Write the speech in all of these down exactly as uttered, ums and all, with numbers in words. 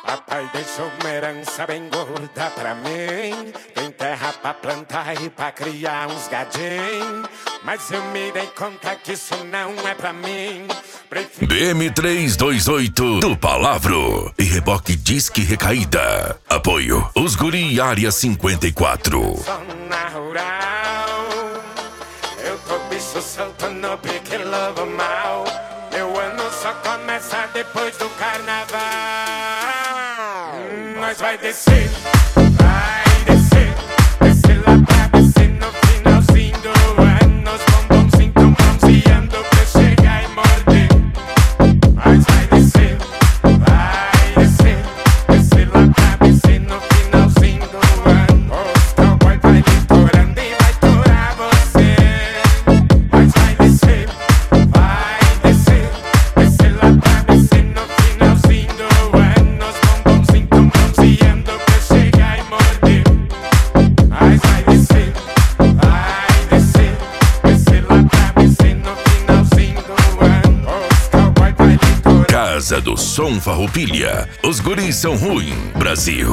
Papai deixou uma herança bem gorda pra mim. Tem terra pra plantar e pra criar uns gadinhos. Mas eu me dei conta que isso não é pra mim. Prefiro... B M trezentos e vinte e oito do Palavro e reboque Disque Recaída. Apoio Os Guri Área cinquenta e quatro. Zona rural, eu tô bicho solto no pique lobo mal. Meu ano só começa depois do carnaval. Hum, nós vai descer, vai descer, descer lá pra descer no finalzinho do ano. Os bombons tão bronzeando pra eu chegar e morder. Nós vai descer, vai descer, descer lá pra descer no finalzinho do ano. Os cowboy vai litorando e vai torar você. Nós vai descer, vai descer, descer lá pra descer no finalzinho do ano. Os bombons tão bronzeando pra eu chegar e morder. Nós vai descer, vai descer, descer lá pra descer no finalzinho do ano. Os cowboy vai litorando. Casa do Som Farroupilha. Os guris são ruim, Brasil.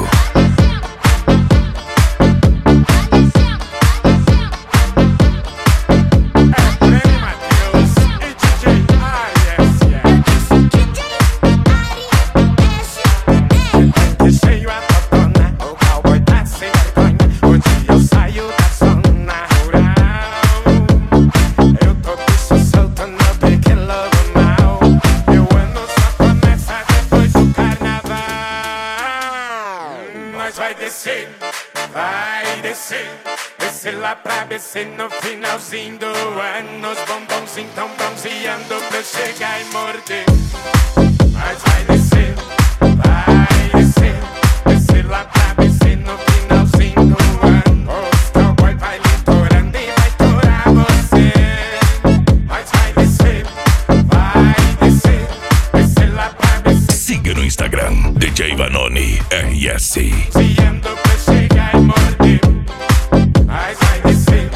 Cheio a totona, o cowboy tá sem vergonha. Hoje eu saio da zona rural. Eu tô bicho solto no pique lobo mal. Meu ano só começa depois do carnaval. Hum, Nós vai descer, vai descer, descer lá pra descer no finalzinho do ano. Os bombons tão bronzeando pra eu chegar e morder. Nós vai descer, vai descer, descer lá pra descer no finalzinho do ano. Os cowboy vai litorando e vai torar você. Nós vai descer, vai descer, descer lá pra descer. Siga no Instagram D J Vanoni R S. Bronzeando pra eu chegar e morder. Nós vai descer.